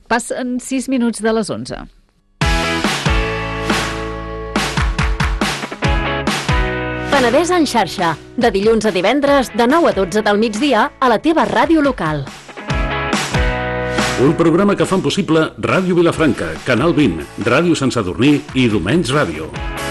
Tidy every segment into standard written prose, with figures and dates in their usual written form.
Passen 6 minuts de les 11. Penedès en xarxa, de dilluns a divendres, de 9 a 12 del migdia, a la teva ràdio local. Un programa que fan possible Ràdio Vilafranca, Canal 20, Ràdio Sant Sadurní i Domenys Ràdio.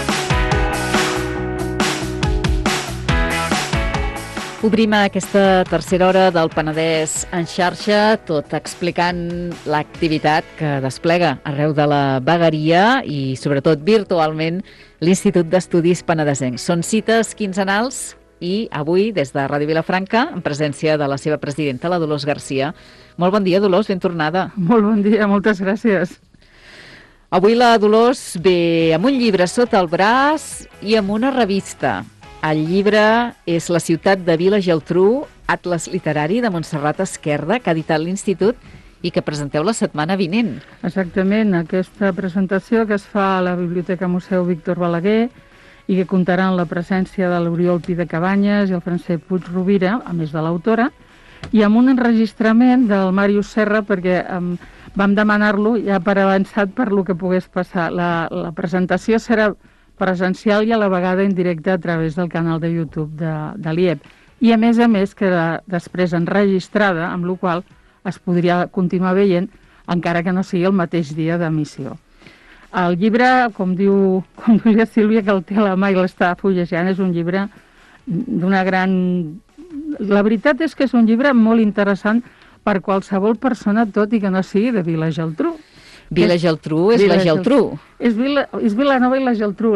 Obrim aquesta tercera hora del Penedès en xarxa, tot explicant l'activitat que desplega arreu de la vegueria i sobretot virtualment l'Institut d'Estudis Penedesencs. Són cites quinzenals i avui des de Ràdio Vilafranca en presència de la seva presidenta, la Dolors Garcia. Molt bon dia, Dolors, ben tornada. Molt bon dia, moltes gràcies. Avui la Dolors ve amb un llibre sota el braç i amb una revista. El llibre és La ciutat de Vila Geltrú, atles literari de Montserrat Esquerda, que ha editat l'Institut i que presenteu la setmana vinent. Exactament, aquesta presentació que es fa a la Biblioteca Museu Víctor Balaguer i que comptarà amb la presència de l'Oriol Pi de Cabanyes i el Francesc Puig Rovira, a més de l'autora, i amb un enregistrament del Màrius Serra perquè vam demanar-lo ja per avançat per lo que pogués passar. La presentació serà presencial i a la vegada en directe a través del canal de YouTube de l'IEP. I a més queda després enregistrada, amb la qual es podria continuar veient encara que no sigui el mateix dia d'emissió. El llibre, com diu la Sílvia, que el té a la mà i l'està fullejant, és un llibre d'una gran... La veritat és que és un llibre molt interessant per qualsevol persona, tot i que no sigui de Vila Geltrú. Vila Geltrú és la Geltrú. És Vilanova i la Geltrú.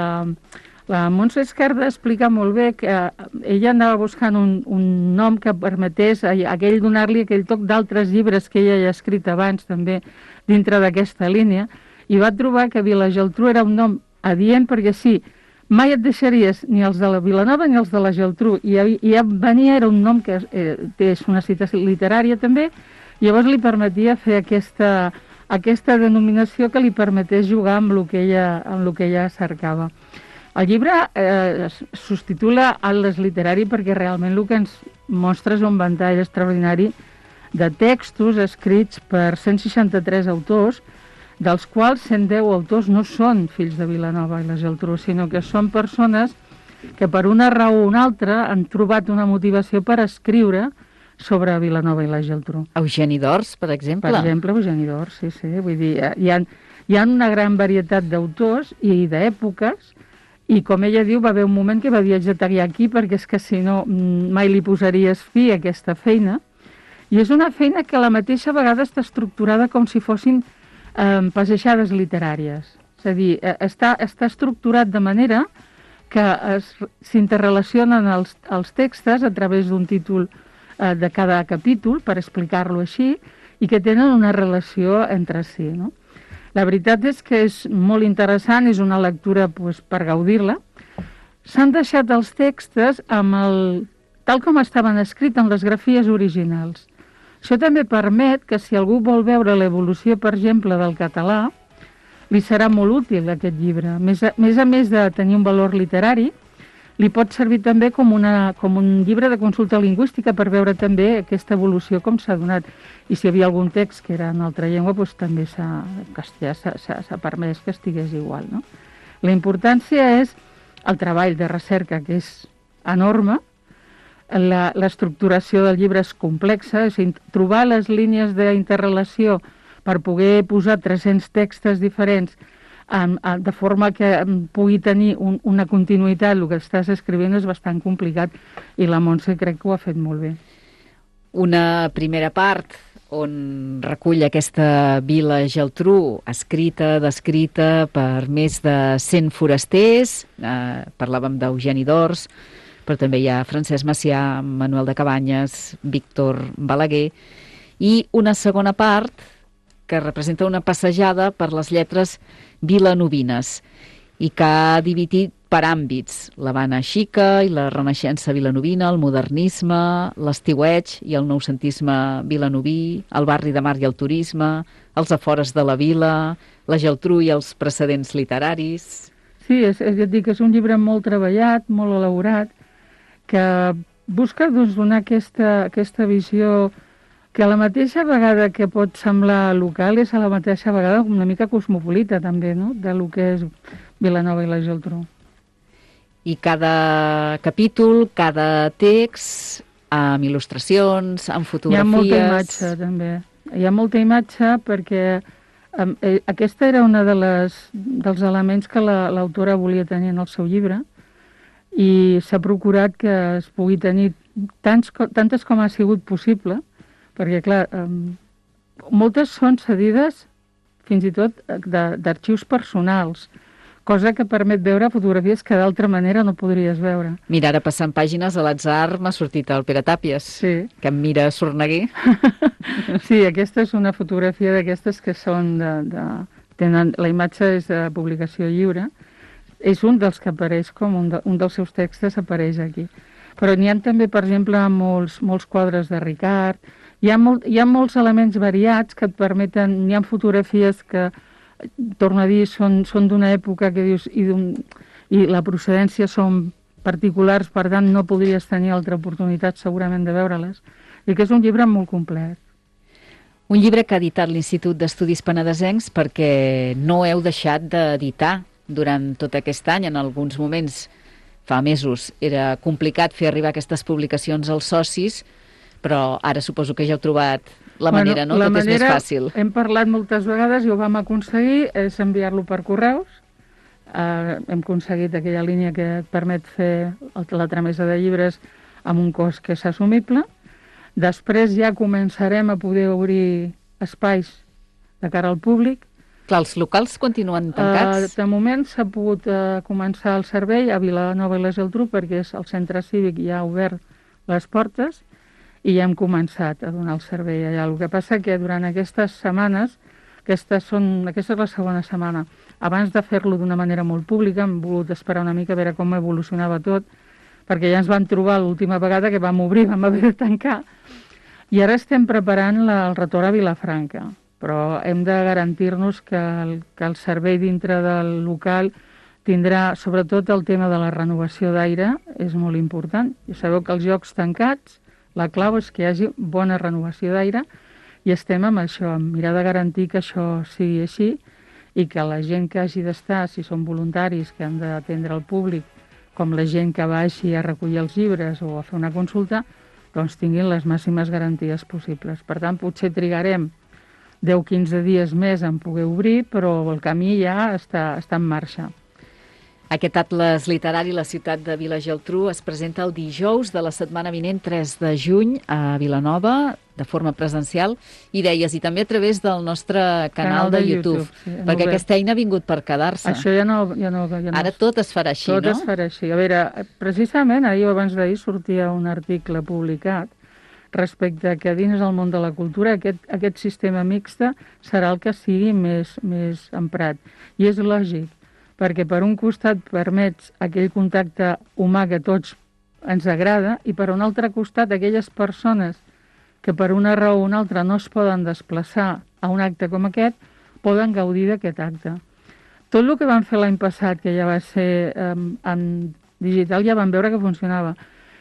La Montse Esquerda explica molt bé que ella andava buscant un nom que permetés a aquell donar-li aquell toc d'altres llibres que ella ja ha escrit abans també dintre d'aquesta línia i va trobar que Vila Geltrú era un nom adient perquè sí, mai et deixaries ni els de la Vilanova ni els de la Geltrú i ja venia, era un nom que és una cita literària també, llavors li permetia fer aquesta denominació que li permetés jugar amb el que ella cercava. El llibre es subtitula Atles literari perquè realment el que ens mostra és un ventall extraordinari de textos escrits per 163 autors, dels quals 110 autors no són fills de Vilanova i la Geltrú, sinó que són persones que per una raó o una altra han trobat una motivació per escriure sobre Vilanova i la Geltrú. Eugeni d'Ors, per exemple. Per exemple, Eugeni d'Ors, sí. Vull dir, hi ha una gran varietat d'autors i d'èpoques, i com ella diu, va haver un moment que va viatjar aquí perquè és que si no mai li posaries fi a aquesta feina. I és una feina que a la mateixa vegada està estructurada com si fossin passejades literàries. És a dir, està estructurat de manera que s'interrelacionen els textos a través d'un títol de cada capítol, per explicar-lo així, i que tenen una relació entre si, no? La veritat és que és molt interessant, és una lectura per gaudir-la. S'han deixat els textos tal com estaven escrits en les grafies originals. Això també permet que si algú vol veure l'evolució, per exemple, del català, li serà molt útil aquest llibre. A més de tenir un valor literari, li pot servir també com un llibre de consulta lingüística per veure també aquesta evolució com s'ha donat. I si hi havia algun text que era en altra llengua, doncs també s'ha permès que estigués igual, no? La importància és el treball de recerca, que és enorme. L'estructuració del llibre és complexa, és trobar les línies d'interrelació per poder posar 300 textos diferents de forma que pugui tenir una continuïtat. El que estàs escrivint és bastant complicat i la Montse crec que ho ha fet molt bé. Una primera part on recull aquesta Vila Geltrú, escrita, descrita per més de 100 forasters. Parlàvem d'Eugeni d'Ors, però també hi ha Francesc Macià, Manuel de Cabanyes, Víctor Balaguer, i una segona part que representa una passejada per les lletres vilanovines i que ha dividit per àmbits l'Havana xica i la Renaixença vilanovina, el modernisme, l'estiueig i el noucentisme vilanoví, el barri de mar i el turisme, els afores de la vila, la Geltrú i els precedents literaris. Sí, ja et dic, és un llibre molt treballat, molt elaborat, que busca donar aquesta visió que a la mateixa vegada que pot semblar local és a la mateixa vegada una mica cosmopolita també, no?, de lo que és Vilanova i la Geltrú. I cada capítol, cada text, amb il·lustracions, amb fotografies... Hi ha molta imatge, també. Hi ha molta imatge perquè aquesta era una dels elements que l'autora volia tenir en el seu llibre i s'ha procurat que es pugui tenir tantes com ha sigut possible, perquè, clar, moltes són cedides fins i tot d'arxius personals, cosa que permet veure fotografies que d'altra manera no podries veure. Mira, ara passant pàgines a l'atzar m'ha sortit el Pere Tàpies, sí, que em mira Sorneguer. Sí, aquesta és una fotografia d'aquestes que són la imatge és de publicació lliure. És un dels que apareix com un dels seus textos apareix aquí. Però n'hi ha també, per exemple, molts quadres de Ricard. Hi ha molts elements variats que et permeten... Hi ha fotografies que, torno a dir, són d'una època que dius i la procedència són particulars, per tant no podries tenir altra oportunitat segurament de veure-les. I que és un llibre molt complet. Un llibre que ha editat l'Institut d'Estudis Penedesencs perquè no heu deixat d'editar durant tot aquest any. En alguns moments, fa mesos, era complicat fer arribar aquestes publicacions als socis, però ara suposo que ja heu trobat la manera, no? Tot és més fàcil. Hem parlat moltes vegades i ho vam aconseguir, és enviar-lo per correus. Hem aconseguit aquella línia que et permet fer la tramesa de llibres amb un cost que és assumible. Després ja començarem a poder obrir espais de cara al públic. Clar, els locals continuen tancats? De moment s'ha pogut començar el servei a Vilanova i la Geltrú perquè el centre cívic ja ha obert les portes i ja hem començat a donar el servei allà. El que passa que durant aquestes setmanes, aquesta és la segona setmana, abans de fer-lo d'una manera molt pública hem volgut esperar una mica a veure com evolucionava tot, perquè ja ens vam trobar l'última vegada que vam obrir, vam haver de tancar, i ara estem preparant el retorn a Vilafranca, però hem de garantir-nos que el servei dintre del local tindrà, sobretot el tema de la renovació d'aire, és molt important. Ja sabeu que els llocs tancats, la clau és que hi hagi bona renovació d'aire i estem amb això, amb mirar de garantir que això sigui així i que la gent que hagi d'estar, si són voluntaris que han d'atendre el públic, com la gent que vagi a recollir els llibres o a fer una consulta, doncs tinguin les màximes garanties possibles. Per tant, potser trigarem 10-15 dies més en poder obrir, però el camí ja està en marxa. Aquest atles literari, La ciutat de Vilageltrú, es presenta el dijous de la setmana vinent, 3 de juny, a Vilanova, de forma presencial, i deies, i també a través del nostre canal de YouTube, sí, perquè aquesta eina ha vingut per quedar-se. Això ja no. Ara tot es farà així, no? Tot es farà així. A veure, precisament ahir o abans d'ahir sortia un article publicat respecte a que dins del món de la cultura aquest sistema mixta serà el que sigui més emprat. I és lògic, perquè per un costat permets aquell contacte humà que tots ens agrada i per un altre costat aquelles persones que per una raó o una altra no es poden desplaçar a un acte com aquest poden gaudir d'aquest acte. Tot el que vam fer l'any passat, que ja va ser en digital, ja vam veure que funcionava.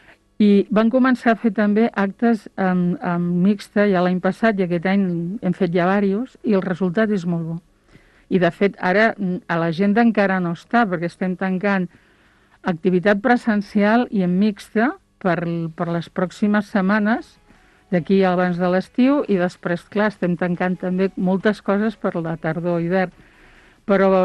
I van començar a fer també actes en mixta ja l'any passat i aquest any hem fet ja diversos i el resultat és molt bo. I, de fet, ara a l'agenda encara no està, perquè estem tancant activitat presencial i en mixta per les pròximes setmanes, d'aquí abans de l'estiu, i després, clar, estem tancant també moltes coses per la tardor i hivern. Però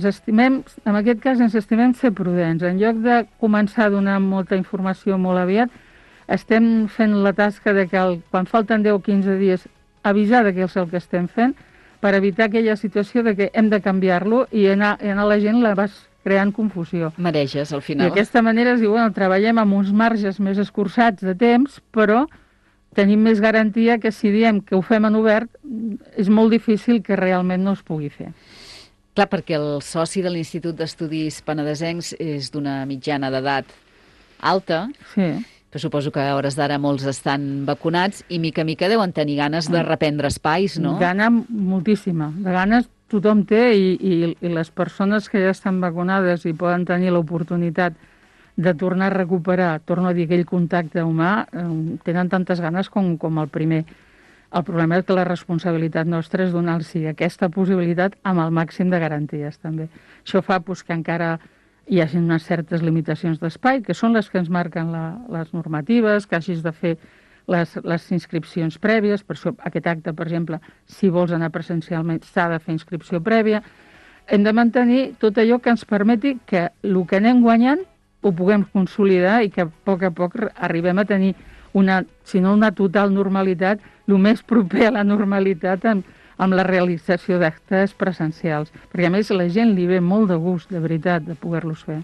en aquest cas ens estimem ser prudents. En lloc de començar a donar molta informació molt aviat, estem fent la tasca de que quan falten 10 o 15 dies avisar de què és el que estem fent, per evitar aquella situació de que hem de canviar-lo i anar a la gent la vas creant confusió. Mareges, al final. I d'aquesta manera es diu, bueno, treballem amb uns marges més escurçats de temps, però tenim més garantia que si diem que ho fem en obert, és molt difícil que realment no es pugui fer. Clar, perquè el soci de l'Institut d'Estudis Penedesencs és d'una mitjana d'edat alta, sí. Però suposo que a hores d'ara molts estan vacunats i mica en mica deuen tenir ganes de reprendre espais, no? Gana moltíssima. De ganes tothom té i les persones que ja estan vacunades i poden tenir l'oportunitat de tornar a recuperar, torno a dir, aquell contacte humà, tenen tantes ganes com el primer. El problema és que la responsabilitat nostra és donar-los aquesta possibilitat amb el màxim de garanties, també. Això fa que encara hi hagi unes certes limitacions d'espai, que són les que ens marquen les normatives, que hagis de fer les inscripcions prèvies. Per això aquest acte, per exemple, si vols anar presencialment, s'ha de fer inscripció prèvia. Hem de mantenir tot allò que ens permeti que el que anem guanyant ho puguem consolidar i que a poc arribem a tenir si no una total normalitat, el més proper a la normalitat amb la realització d'actes presencials. Perquè a més la gent li ve molt de gust, de veritat, de poder-los fer.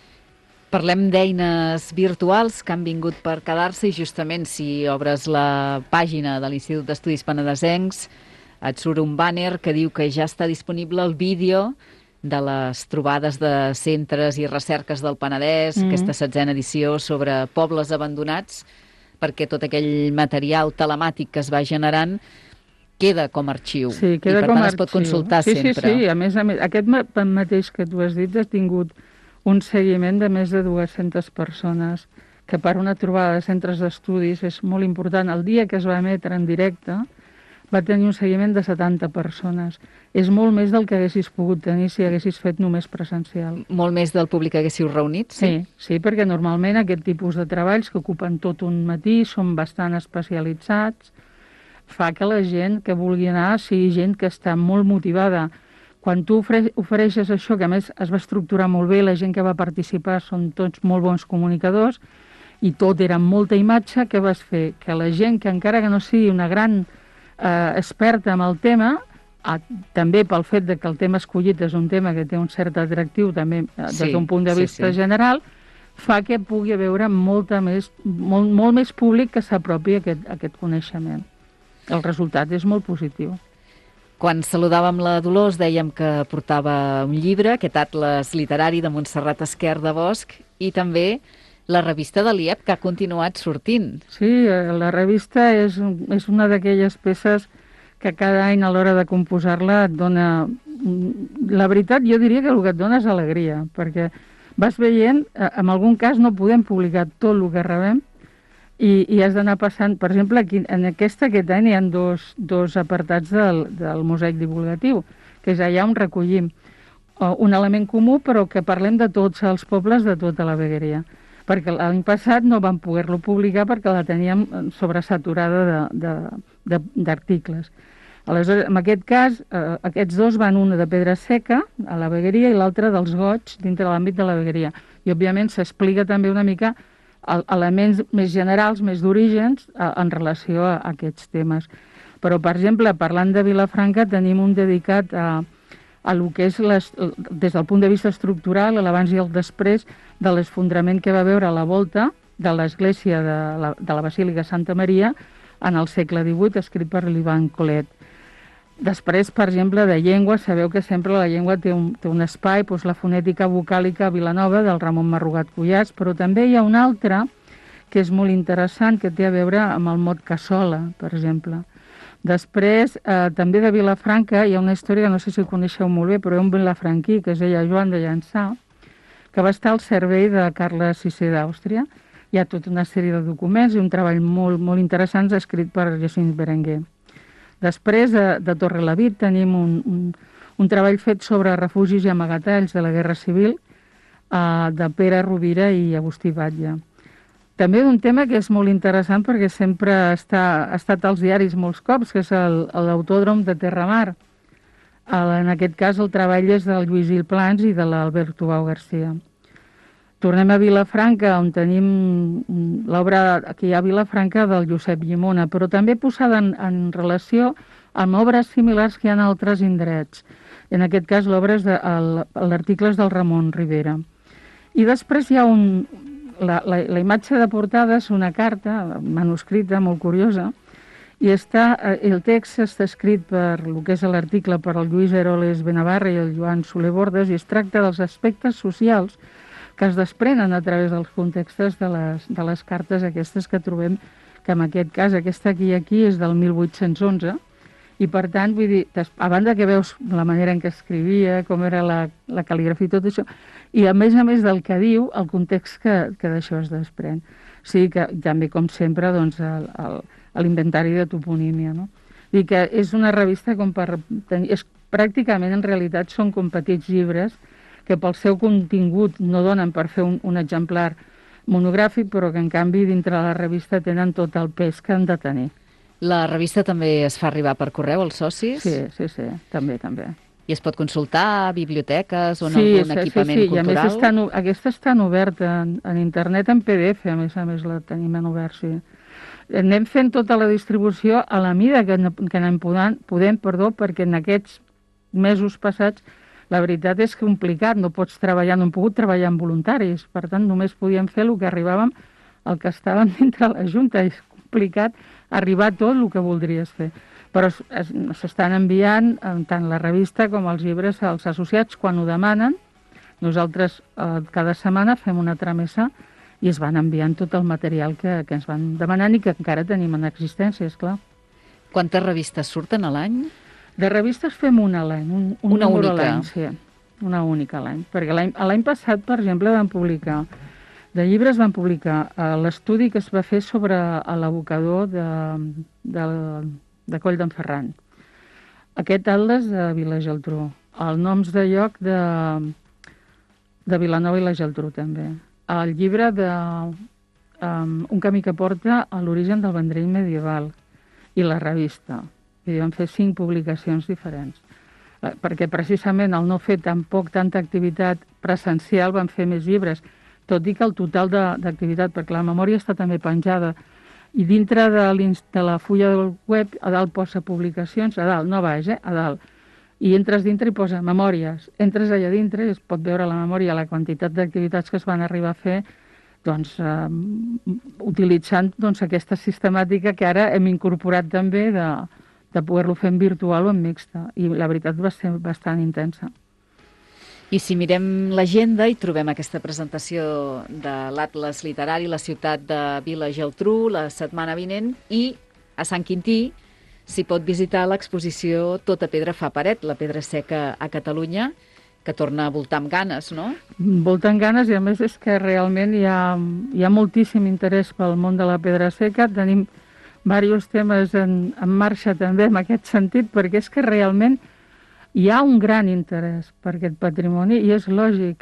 Parlem d'eines virtuals que han vingut per quedar-se i justament si obres la pàgina de l'Institut d'Estudis Penedesencs et surt un bàner que diu que ja està disponible el vídeo de les trobades de centres i recerques del Penedès, aquesta 16a edició sobre pobles abandonats, perquè tot aquell material telemàtic que es va generant queda com a arxiu. Sí, queda i per com tant a es pot arxiu. consultar sempre. Sí, a més, aquest mateix que tu has dit ha tingut un seguiment de més de 200 persones, que per una trobada de centres d'estudis és molt important. El dia que es va emetre en directe va tenir un seguiment de 70 persones. És molt més del que haguessis pogut tenir si haguessis fet només presencial. Molt més del públic que haguéssiu reunit? Sí, perquè normalment aquest tipus de treballs que ocupen tot un matí són bastant especialitzats, fa que la gent que vulgui anar sigui gent que està molt motivada. Quan tu ofereixes això, que a més es va estructurar molt bé, la gent que va participar són tots molt bons comunicadors, i tot era amb molta imatge, què vas fer? Que la gent que encara que no sigui una gran experta en el tema, també pel fet de que el tema escollit és un tema que té un cert atractiu també des d'un punt de vista general, fa que pugui veure molt més públic que s'apropi aquest coneixement. El resultat és molt positiu. Quan saludàvem la Dolors dèiem que portava un llibre, aquest atles literari de Montserrat Esquer de Bosch, i també la revista de l'IEP, que ha continuat sortint. Sí, la revista és una d'aquelles peces que cada any a l'hora de composar-la et dona... La veritat, jo diria que el que et dona és alegria, perquè vas veient, en algun cas no podem publicar tot el que rebem i has d'anar passant... Per exemple, aquí, en aquest any hi ha dos apartats del mosaic divulgatiu, que és allà on recollim un element comú, però que parlem de tots els pobles de tota la vegueria. Perquè l'any passat no vam poder-lo publicar perquè la teníem sobresaturada d'articles. Aleshores, en aquest cas, aquests dos van, una de Pedra Seca, a la vegueria, i l'altra dels Goig, dintre de l'àmbit de la vegueria. I, òbviament, s'explica també una mica elements més generals, més d'orígens, en relació a aquests temes. Però, per exemple, parlant de Vilafranca, tenim un dedicat a el que és, des del punt de vista estructural, l'abans i el després, de l'esfondrament que va veure a la volta de l'església de la Basílica Santa Maria en el segle XVIII, escrit per l'Ivan Colet. Després, per exemple, de llengua, sabeu que sempre la llengua té un espai, doncs la fonètica vocàlica a Vilanova, del Ramon Marrugat Cuyàs, però també hi ha un altre que és molt interessant, que té a veure amb el mot cassola, per exemple. Després, també de Vilafranca, hi ha una història que no sé si ho coneixeu molt bé, però hi ha un vilafranquí, que es deia Joan de Llançà, que va estar al servei de Carles VI d'Àustria. Hi ha tota una sèrie de documents i un treball molt, molt interessant escrit per Jacint Berenguer. Després, de Torrelavit, tenim un treball fet sobre refugis i amagatalls de la Guerra Civil, de Pere Rovira i Agustí Batlle. També un tema que és molt interessant perquè sempre ha estat als diaris molts cops, que és l'Autòdrom de Terramar. En aquest cas el treball és del Lluís Gil Plans i de l'Albert Tubau Garcia. Tornem a Vilafranca, on tenim l'obra que hi ha a Vilafranca del Josep Llimona, però també posada en relació amb obres similars que hi ha en altres indrets. En aquest cas l'article és del Ramon Rivera. I després hi ha la imatge de portada és una carta manuscrita molt curiosa, i el text està escrit per el que és l'article per el Lluís Eroles Benavarra i el Joan Soler Bordes, i es tracta dels aspectes socials que es desprenen a través dels contextos de les cartes aquestes que trobem, que en aquest cas, aquesta aquí és del 1811, i per tant, vull dir, a banda que veus la manera en què escrivia, com era la cal·ligrafia i tot això, i a més del que diu, el context que d'això es desprèn. O sigui que també, com sempre, doncs, a l'inventari de toponímia, no? I que és una revista com per tenir... Pràcticament, en realitat, són com petits llibres que pel seu contingut no donen per fer un exemplar monogràfic, però que en canvi dintre la revista tenen tot el pes que han de tenir. La revista també es fa arribar per correu als socis? Sí, també. I es pot consultar a biblioteques o en algun equipament cultural? Sí, a més aquesta estan oberta en internet, en PDF, a més la tenim en obert, sí. Anem fent tota la distribució a la mida que anem podem, perquè en aquests mesos passats la veritat és complicat, no hem pogut treballar amb voluntaris, per tant només podíem fer el que arribàvem, el que estàvem dintre la Junta, és complicat arribar a tot el que voldries fer. Però s'estan enviant tant la revista com els llibres als associats quan ho demanen. Nosaltres cada setmana fem una tramesa i es van enviant tot el material que ens van demanant i que encara tenim en existència, esclar. Quantes revistes surten a l'any? De revistes fem una a l'any, una única? A l'any, sí, una única a l'any. Perquè l'any passat, per exemple, de llibres van publicar l'estudi que es va fer sobre l'abocador de Coll d'en Ferran. Aquest atles de Vila Geltrú. Els noms de lloc de Vilanova i la Geltrú, també. El llibre Un camí que porta a l'origen del Vendrell medieval. I la revista. I van fer 5 publicacions diferents. Perquè precisament al no fer tanta activitat presencial van fer més llibres, tot i que el total d'activitat, perquè la memòria està també penjada, i dintre de la fulla del web, a dalt posa publicacions, a dalt, no a baix, a dalt, i entres dintre i posa memòries. Entres allà dintre i es pot veure la memòria, la quantitat d'activitats que es van arribar a fer, utilitzant aquesta sistemàtica que ara hem incorporat també de poder-lo fer en virtual o en mixta. I la veritat va ser bastant intensa. I si mirem l'agenda i trobem aquesta presentació de l'Atles Literari, la ciutat de Vila Geltrú, la setmana vinent, i a Sant Quintí s'hi pot visitar l'exposició Tota pedra fa paret, la pedra seca a Catalunya, que torna a voltar amb ganes, no? Voltar amb ganes, i a més és que realment hi ha moltíssim interès pel món de la pedra seca. Tenim diversos temes en marxa també en aquest sentit, perquè és que realment hi ha un gran interès per aquest patrimoni i és lògic.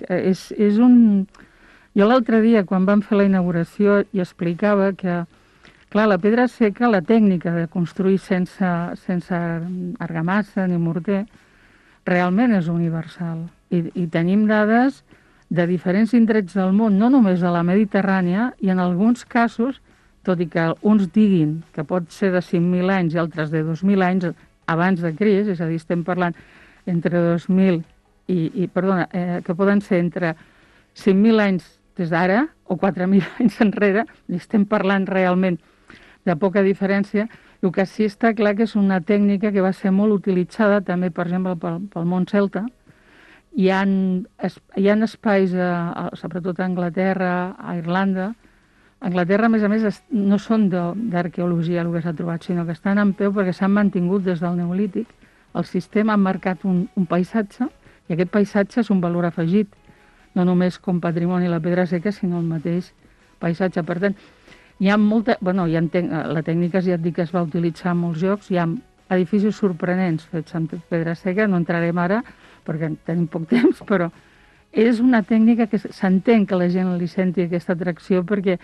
Jo l'altre dia, quan vam fer la inauguració, i explicava que, clar, la pedra seca, la tècnica de construir sense argamassa ni morter, realment és universal. I tenim dades de diferents indrets del món, no només de la Mediterrània, i en alguns casos, tot i que uns diguin que pot ser de 5.000 anys i altres de 2.000 anys abans de Crist, és a dir, estem parlant entre 2.000 que poden ser entre 5.000 anys des d'ara o 4.000 anys enrere, i estem parlant realment de poca diferència. El que sí està clar que és una tècnica que va ser molt utilitzada també, per exemple, pel món celta. Hi ha espais, sobretot a Anglaterra, a Irlanda. A Anglaterra, a més, no són d'arqueologia el que s'ha trobat, sinó que estan en peu perquè s'han mantingut des del Neolític. El sistema ha marcat un paisatge, i aquest paisatge és un valor afegit, no només com patrimoni la pedra seca, sinó el mateix paisatge. Per tant, hi ha la tècnica, ja et dic, que es va utilitzar en molts llocs. Hi ha edificis sorprenents fets amb pedra seca, no entrarem ara perquè tenim poc temps, però és una tècnica que s'entén que la gent li senti aquesta atracció, perquè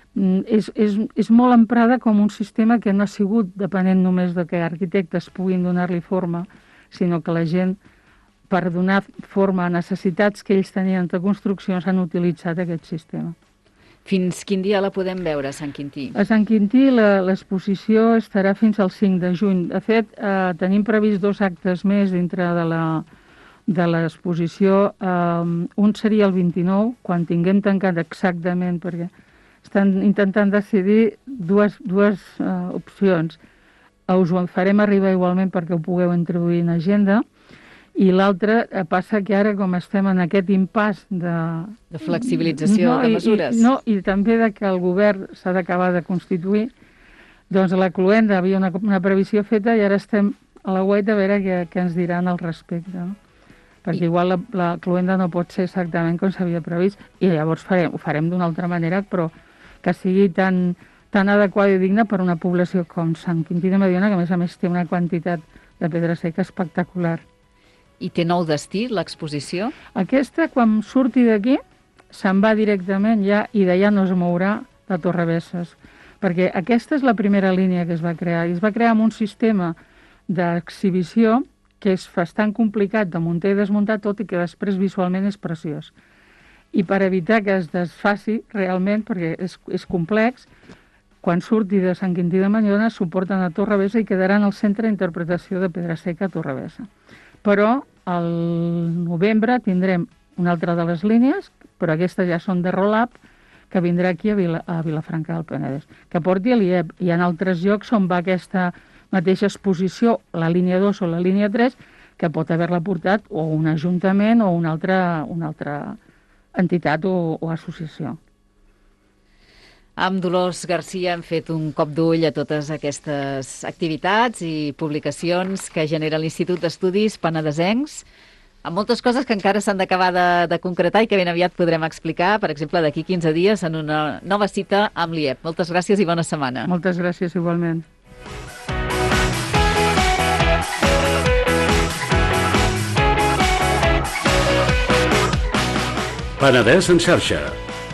és molt emprada com un sistema que no ha sigut depenent només de que arquitectes puguin donar-li forma, sinó que la gent, per donar forma a necessitats que ells tenien de construccions, han utilitzat aquest sistema. Fins quin dia la podem veure, a Sant Quintí? A Sant Quintí l'exposició estarà fins al 5 de juny. De fet, tenim previst 2 actes més dintre de l'exposició. Un seria el 29, quan tinguem tancat exactament, perquè estan intentant decidir dues opcions. Us ho farem arribar igualment perquè ho pugueu introduir en agenda, i l'altre passa que ara, com estem en aquest impàs de flexibilització de mesures. I també que el govern s'ha d'acabar de constituir, doncs la Cluenda havia una previsió feta i ara estem a la guaita a veure què ens diran al respecte. No? Perquè igual la Cluenda no pot ser exactament com s'havia previst, i llavors ho farem d'una altra manera, però que sigui tan tan adequada i digna per una població com Sant Quintí de Mediona, que a més té una quantitat de pedra seca espectacular. I té nou destí, l'exposició? Aquesta, quan surti d'aquí, se'n va directament ja i d'allà no es mourà de Torrebesses, perquè aquesta és la primera línia que es va crear, i es va crear amb un sistema d'exhibició que és bastant complicat de muntar i desmuntar, tot i que després visualment és preciós. I per evitar que es desfaci realment, perquè és complex, quan surti de Sant Quintí de Mediona suporten a Torrebessa i quedaran al centre d'interpretació de pedra seca a Torrebessa. Però al novembre tindrem una altra de les línies, però aquestes ja són de roll-up, que vindrà aquí a Vilafranca del Penedès, que porti a l'IEP. Hi ha altres llocs on va aquesta mateixa exposició, la línia 2 o la línia 3, que pot haver-la portat o un ajuntament o una altra entitat o associació. Amb Dolors Garcia hem fet un cop d'ull a totes aquestes activitats i publicacions que genera l'Institut d'Estudis Penedesencs, amb moltes coses que encara s'han d'acabar de concretar i que ben aviat podrem explicar, per exemple, d'aquí 15 dies en una nova cita amb l'IEP. Moltes gràcies i bona setmana. Moltes gràcies, igualment. Penedès en xarxa.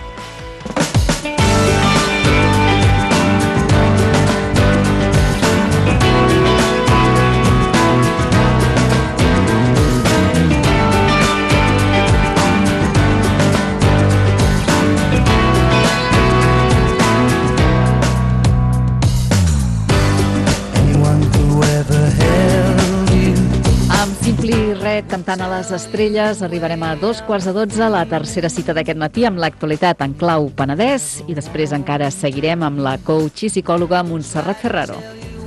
Cantant a les estrelles, arribarem a 2:15, la tercera cita d'aquest matí amb l'actualitat en clau Penedès i després encara seguirem amb la coach i psicòloga Montserrat Ferraro.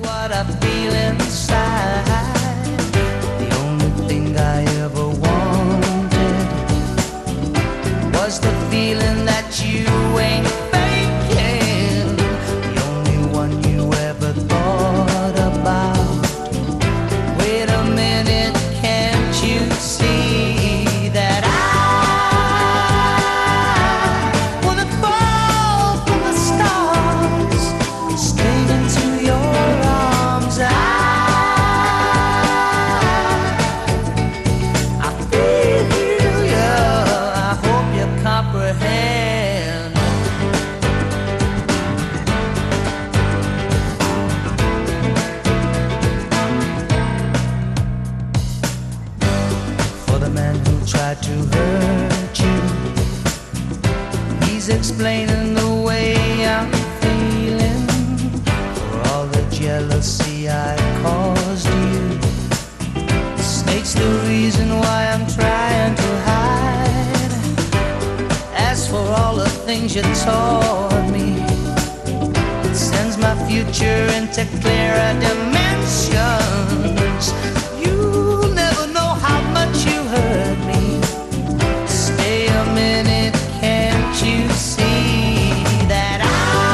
Explaining the way I'm feeling for all the jealousy I caused you. The snake's the reason why I'm trying to hide. As for all the things you taught me, it sends my future into clearer dimensions. You'll never know how much you hurt me. Stay a minute, can't you see that I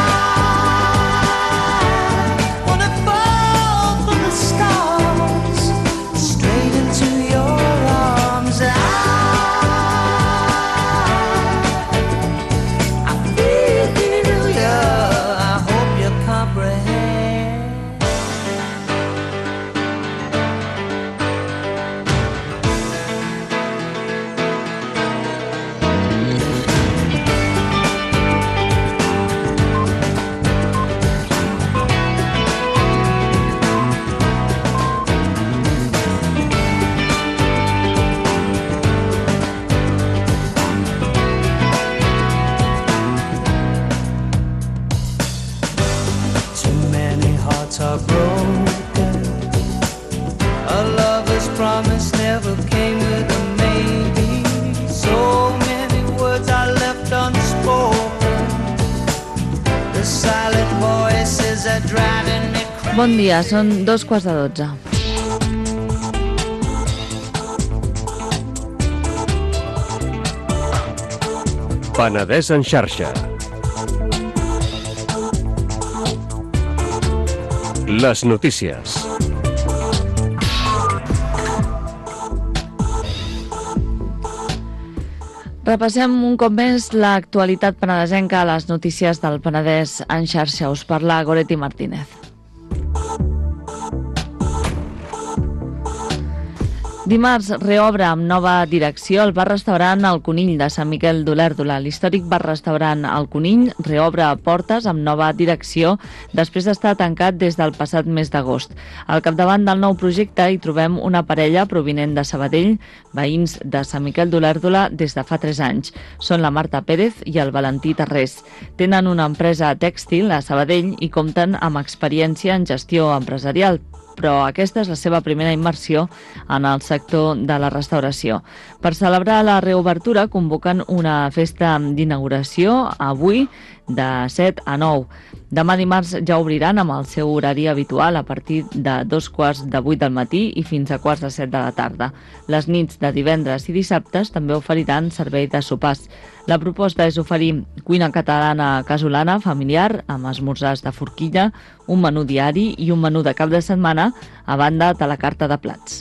wanna fall from the stars straight into your arms? I feel you, I hope you comprehend. Are broken. A lover's promise never came with a maybe. So many words are left unspoken. The silent voices are driving me crazy. Bon dia, són 2:15. Penedès en xarxa. Les notícies. Repassem un cop més l'actualitat penedesenca a les notícies del Penedès en xarxa. Us parla Goretti Martínez. Dimarts reobre amb nova direcció el bar-restaurant El Conill de Sant Miquel d'Olèrdola. L'històric bar-restaurant El Conill reobre portes amb nova direcció després d'estar tancat des del passat mes d'agost. Al capdavant del nou projecte hi trobem una parella provinent de Sabadell, veïns de Sant Miquel d'Olèrdola des de fa 3 anys. Són la Marta Pérez i el Valentí Tarrés. Tenen una empresa tèxtil a Sabadell i compten amb experiència en gestió empresarial, però aquesta és la seva primera immersió en el sector de la restauració. Per celebrar la reobertura convoquen una festa d'inauguració avui de 7 a 9. Demà dimarts ja obriran amb el seu horari habitual a partir de 2:15 del matí i fins a 6:45 de la tarda. Les nits de divendres i dissabtes també oferiran servei de sopars. La proposta és oferir cuina catalana casolana familiar amb esmorzars de forquilla, un menú diari i un menú de cap de setmana a banda de la carta de plats.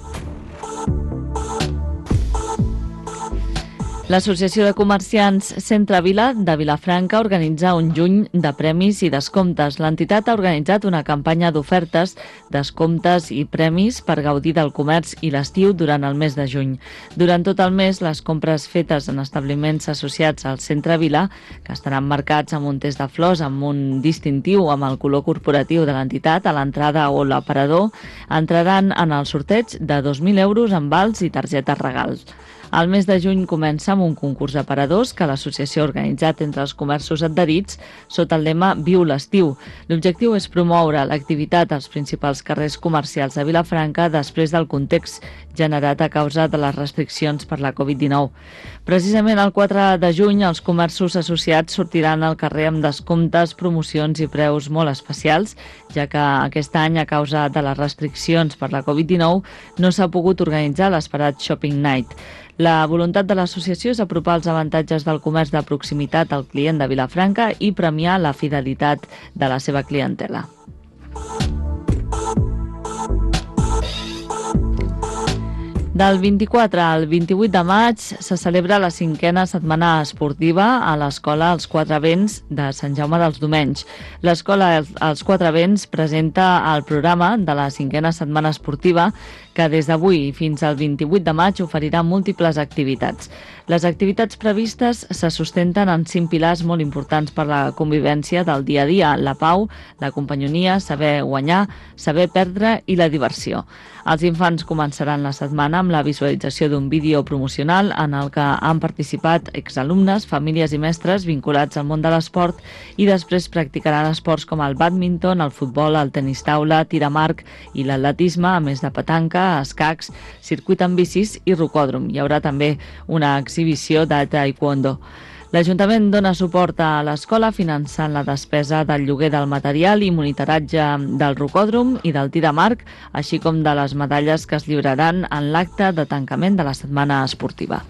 L'Associació de Comerciants Centre Vila de Vilafranca organitza un juny de premis i descomptes. L'entitat ha organitzat una campanya d'ofertes, descomptes i premis per gaudir del comerç i l'estiu durant el mes de juny. Durant tot el mes, les compres fetes en establiments associats al Centre Vila, que estaran marcats amb un test de flors amb un distintiu amb el color corporatiu de l'entitat a l'entrada o l'aparador, entraran en el sorteig de 2.000 euros en vals i targetes regals. El mes de juny comença amb un concurs d'aparadors que l'associació ha organitzat entre els comerços adherits sota el lema Viu l'estiu. L'objectiu és promoure l'activitat als principals carrers comercials de Vilafranca després del context generat a causa de les restriccions per la Covid-19. Precisament el 4 de juny els comerços associats sortiran al carrer amb descomptes, promocions i preus molt especials, ja que aquest any, a causa de les restriccions per la Covid-19, no s'ha pogut organitzar l'esperat Shopping Night. La voluntat de l'associació és apropar els avantatges del comerç de proximitat al client de Vilafranca i premiar la fidelitat de la seva clientela. Del 24 al 28 de maig se celebra la 5a setmana esportiva a l'Escola Els Quatre Vents de Sant Jaume dels Domenys. L'Escola Els Quatre Vents presenta el programa de la 5a setmana esportiva que des d'avui fins al 28 de maig oferirà múltiples activitats. Les activitats previstes se sustenten en 5 pilars molt importants per la convivència del dia a dia: la pau, la companyonia, saber guanyar, saber perdre i la diversió. Els infants començaran la setmana amb la visualització d'un vídeo promocional en el que han participat exalumnes, famílies i mestres vinculats al món de l'esport i després practicaran esports com el bàdminton, el futbol, el tenis taula, tir amb arc i l'atletisme, a més de petanca, escacs, circuit amb bicis i rocòdrom. Hi haurà també una exhibició de taekwondo. L'Ajuntament dona suport a l'escola finançant la despesa del lloguer del material i monitoratge del rocòdrom i del tir amb arc, així com de les medalles que es lliuraran en l'acte de tancament de la setmana esportiva.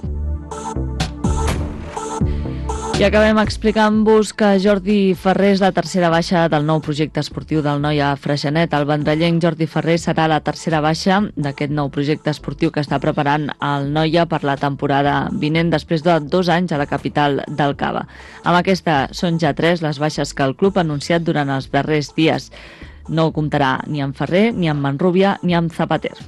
I acabem explicant-vos que Jordi Ferrer és la tercera baixa del nou projecte esportiu del Noia Freixenet. El vendrellenc Jordi Ferrer serà la tercera baixa d'aquest nou projecte esportiu que està preparant el Noia per la temporada vinent després de 2 anys a la capital del Cava. Amb aquesta són ja 3 les baixes que el club ha anunciat durant els darrers dies. No comptarà ni amb Ferrer, ni amb Manrubia, ni amb Zapater.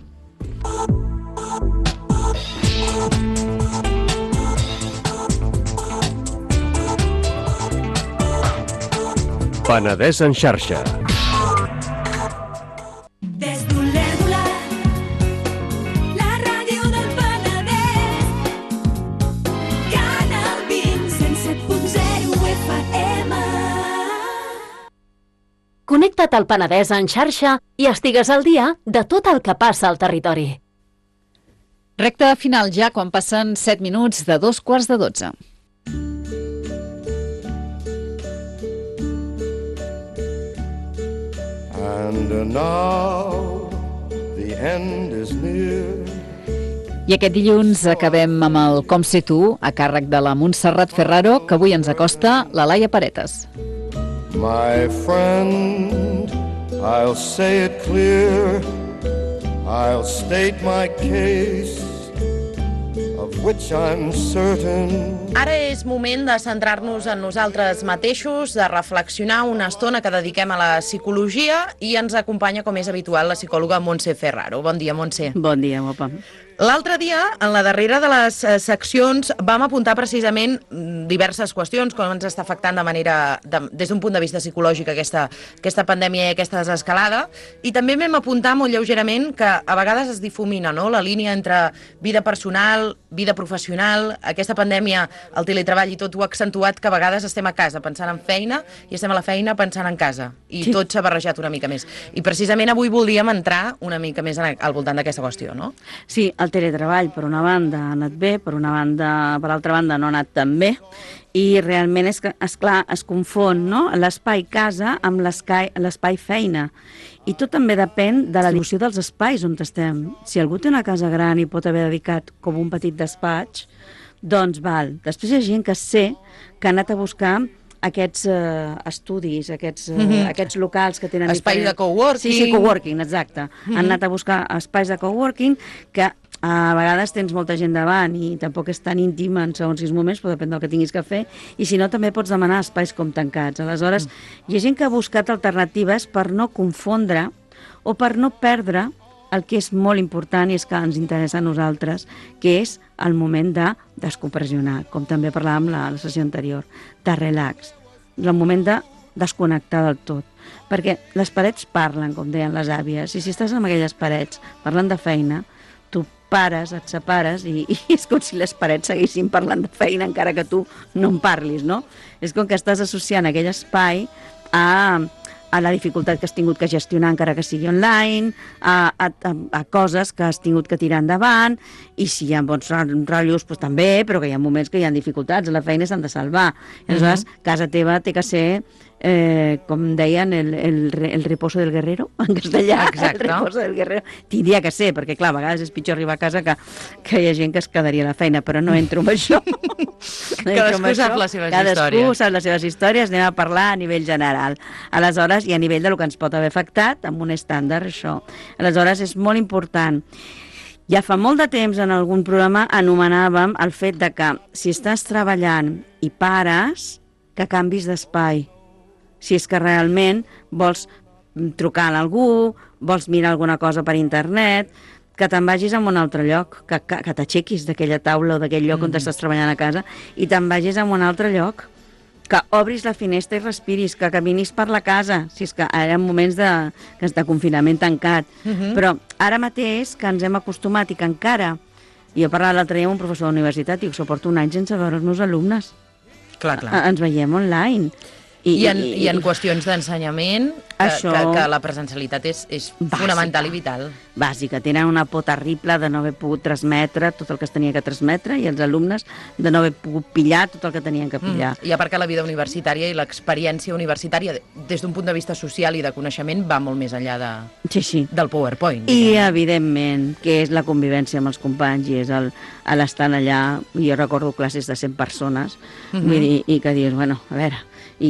Penedès en xarxa. Des d'Olèrdola, la ràdio del Penedès, Canal 20, 107.0 FM. Connecta't al Penedès en xarxa i estigues al dia de tot el que passa al territori. Recte final ja, quan passen 7 minuts de 2:15. And now the end is near. I aquest dilluns acabem amb el Com sé tu, a càrrec de la Montserrat Ferraro, que avui ens acosta la Laia Paretes. My friend, I'll say it clear, I'll state my case. of which I'm certain. Ara és moment de centrar-nos en nosaltres mateixos, de reflexionar una estona que dediquem a la psicologia i ens acompanya, com és habitual, la psicòloga Montse Ferraro. Bon dia, Montse. Bon dia, guapa. L'altre dia, en la darrera de les seccions, vam apuntar precisament diverses qüestions, com ens està afectant des d'un punt de vista psicològic aquesta pandèmia i aquesta desescalada, i també vam apuntar molt lleugerament que a vegades es difumina, no?, la línia entre vida personal, vida professional. Aquesta pandèmia, el teletreball i tot ho ha accentuat, que a vegades estem a casa pensant en feina i estem a la feina pensant en casa, i sí, tot s'ha barrejat una mica més. I precisament avui volíem entrar una mica més al voltant d'aquesta qüestió, no? Sí, el teletreball, per una banda, ha anat bé, per altra banda, no ha anat tan bé, i realment és que, esclar, es confon, no?, l'espai casa amb l'espai feina. I tot també depèn de la distribució dels espais on estem. Si algú té una casa gran i pot haver dedicat com un petit despatx, doncs val. Després hi ha gent que sé que ha anat a buscar aquests estudis, aquests locals que tenen... Espais de coworking. Sí, coworking, exacte. Han anat a buscar espais de coworking que a vegades tens molta gent davant i tampoc és tan íntim en segons quins moments, però depèn del que tinguis que fer, i si no també pots demanar espais com tancats. Aleshores, hi ha gent que ha buscat alternatives per no confondre o per no perdre el que és molt important i és que ens interessa a nosaltres, que és el moment de descompressionar, com també parlàvem a la sessió anterior, de relax, el moment de desconnectar del tot. Perquè les parets parlen, com deien les àvies, i si estàs amb aquelles parets parlant de feina, tu pares, et separes i és com si les parets seguissin parlant de feina encara que tu no en parlis, no? És com que estàs associant aquell espai a la dificultat que has tingut que gestionar encara que sigui online, a coses que has tingut que tirar endavant, i si hi ha bons rotllos, doncs també, però que hi ha moments que hi ha dificultats, a la feina s'han de salvar. Aleshores, casa teva té que ser, com deien, el reposo del guerrero, en castellà. Exacte. El reposo del guerrero. Tindria que ser, perquè clar, a vegades és pitjor arribar a casa que hi ha gent que es quedaria a la feina, però no entro en això. Cadascú sap les seves històries. Cadascú sap les seves històries, anem a parlar a nivell general. Aleshores, i a nivell del que ens pot haver afectat, amb un estàndard, això. Aleshores, és molt important. Ja fa molt de temps en algun programa anomenàvem el fet de que si estàs treballant i pares, que canvis d'espai. Si és que realment vols trucar a algú, vols mirar alguna cosa per internet, que te'n vagis a un altre lloc, que t'aixequis d'aquella taula o d'aquell lloc on estàs treballant a casa i te'n vagis a un altre lloc, que obris la finestra i respiris, que caminis per la casa, si és que hi ha moments de confinament tancat. Però ara mateix que ens hem acostumat i que encara, i jo parlava l'altre dia amb un professor de la universitat i que porto un any sense veure els meus alumnes. Clar. Ens veiem online. I en qüestions d'ensenyament, que la presencialitat és fonamental i vital. Bàsica. Tenen una por terrible de no haver pogut transmetre tot el que es tenia que transmetre i els alumnes de no haver pogut pillar tot el que tenien que pillar. I a part que la vida universitària i l'experiència universitària, des d'un punt de vista social i de coneixement, va molt més enllà del PowerPoint. I, evidentment, que és la convivència amb els companys i és l'estar allà. Jo recordo classes de 100 persones, vull dir, i que dius, bueno, a veure...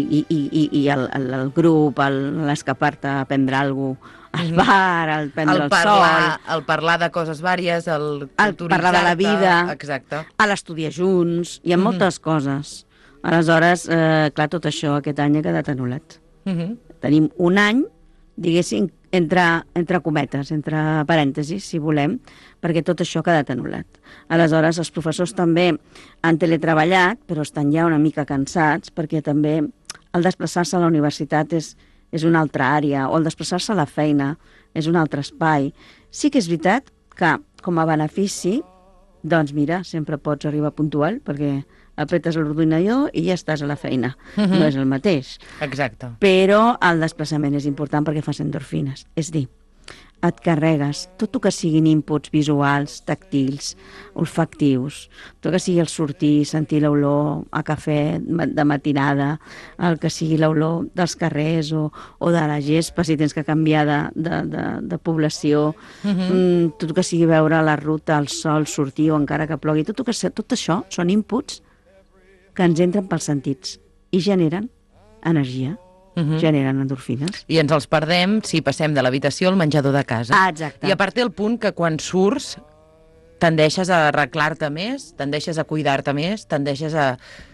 I el grup, l'escapar-te a prendre alguna cosa, al bar, el prendre el sol... El parlar de coses vàries, el parlar de la vida, exacte, a l'estudiar junts, hi ha moltes coses. Aleshores, clar, tot això aquest any ha quedat anul·lat. Tenim un any, diguéssim, entre cometes, entre parèntesis, si volem, perquè tot això ha quedat anul·lat. Aleshores, els professors també han teletreballat, però estan ja una mica cansats, perquè també el desplaçar-se a la universitat és una altra àrea, o el desplaçar-se a la feina és un altre espai. Sí que és veritat que, com a benefici, doncs mira, sempre pots arribar puntual, perquè apretes l'ordinador i ja estàs a la feina. No és el mateix. Exacte. Però el desplaçament és important perquè fas endorfines. És dir, et carregues tot el que siguin inputs visuals, tàctils, olfactius, tot el que sigui el sortir, sentir l'olor a cafè de matinada, el que sigui l'olor dels carrers o de la gespa, si tens que canviar de població, tot el que sigui veure la ruta, el sol, sortir o encara que plogui, tot això són inputs que ens entren pels sentits i generen energia. Generen endorfines. I ens els perdem si passem de l'habitació al menjador de casa. Exacte. I a part té el punt que quan surts tendeixes a arreglar-te més, tendeixes a cuidar-te més, tendeixes a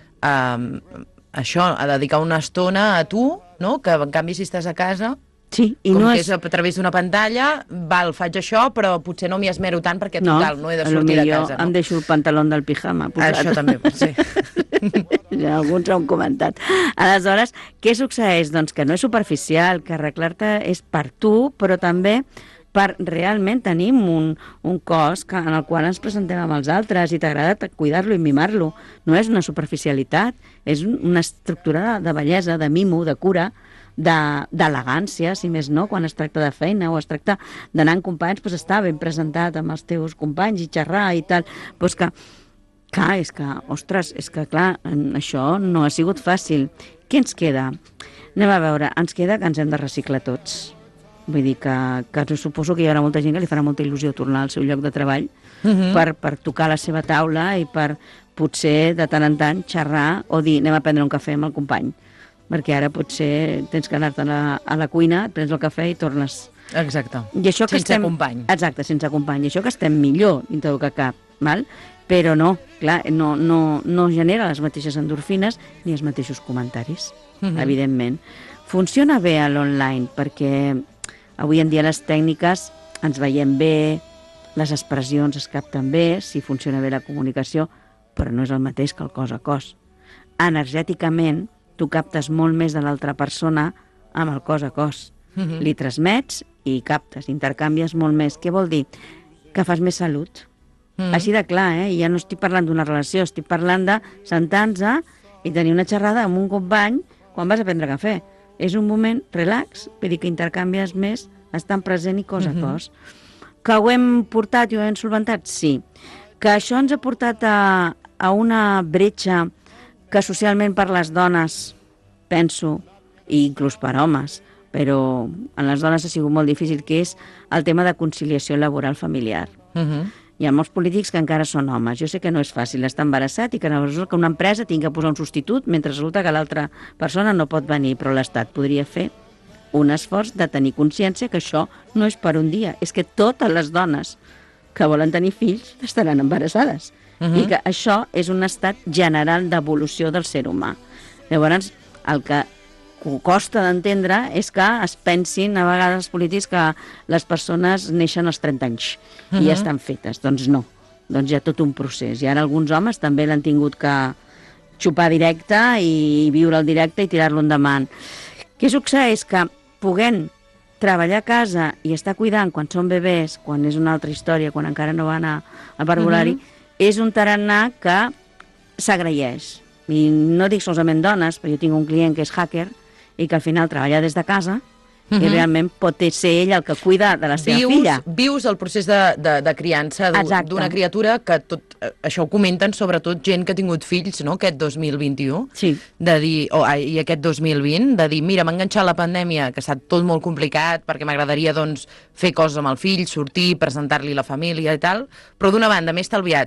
dedicar una estona a tu, no? Que en canvi si estàs a casa... Sí, i com no que és a través d'una pantalla, faig això, però potser no m'hi esmero tant perquè total, no he de sortir de casa. Em deixo el pantaló del pijama posat. Això també pot ser. Ja, alguns ho han comentat. Aleshores, què succeeix? Doncs que no és superficial, que arreglar-te és per tu, però també per realment tenim un cos en el qual ens presentem amb els altres i t'agrada cuidar-lo i mimar-lo. No és una superficialitat, és una estructura de bellesa, de mimo, de cura, d'elegància, si més no, quan es tracta de feina o es tracta d'anar amb companys, doncs estar ben presentat amb els teus companys i xerrar i tal. Doncs que, clar, això no ha sigut fàcil. Què ens queda? Anem a veure, ens queda que ens hem de reciclar tots. Vull dir que suposo que hi haurà molta gent que li farà molta il·lusió tornar al seu lloc de treball per tocar la seva taula i per potser de tant en tant xerrar o dir anem a prendre un cafè amb el company. Perquè ara potser tens que anar-te'n a la cuina, et prens el cafè i tornes. Exacte. I això que sense company. Exacte, sense company. I això que estem millor dintre del que cap, val? Però no, clar, no genera les mateixes endorfines ni els mateixos comentaris, evidentment. Funciona bé a l'online perquè avui en dia les tècniques ens veiem bé, les expressions es capten bé, si funciona bé la comunicació, però no és el mateix que el cos a cos. Energèticament, tu captes molt més de l'altra persona amb el cos a cos. Li transmets i captes, intercanvies molt més. Què vol dir? Que fas més salut. Així de clar, ja no estic parlant d'una relació, estic parlant de sentar-nos i tenir una xerrada amb un company quan vas a prendre cafè. És un moment relax, vull dir que intercanvies més, estan present i cos a cos. Que ho hem portat i ho hem solventat? Sí. Que això ens ha portat a una bretxa que socialment per les dones, penso, i inclús per homes, però en les dones ha sigut molt difícil, que és el tema de conciliació laboral familiar. Hi ha molts polítics que encara són homes. Jo sé que no és fàcil estar embarassat i que una empresa tingui que posar un substitut mentre resulta que l'altra persona no pot venir, però l'Estat podria fer un esforç de tenir consciència que això no és per un dia, és que totes les dones que volen tenir fills estaran embarassades. I que això és un estat general d'evolució del ser humà. Llavors, el que costa d'entendre és que es pensin a vegades els polítics que les persones neixen als 30 anys i ja estan fetes. Doncs no, doncs hi ha tot un procés. I ara alguns homes també l'han tingut que xupar directe i viure el directe i tirar-lo endavant. Què succeeix? Que podent treballar a casa i estar cuidant quan són bebès, quan és una altra història, quan encara no van a parvulari, és un tarannà que s'agraeix. I no dic solament dones, però jo tinc un client que és hacker i que al final treballa des de casa i realment pot ser ell el que cuida de la seva filla. Vius el procés de criança d'una criatura que tot això ho comenten sobretot gent que ha tingut fills, no?, aquest 2021, de dir, i aquest 2020, de dir, mira, m'ha enganxat la pandèmia, que ha estat tot molt complicat perquè m'agradaria, doncs, fer coses amb el fill, sortir, presentar-li la família i tal, però d'una banda m'he estalviat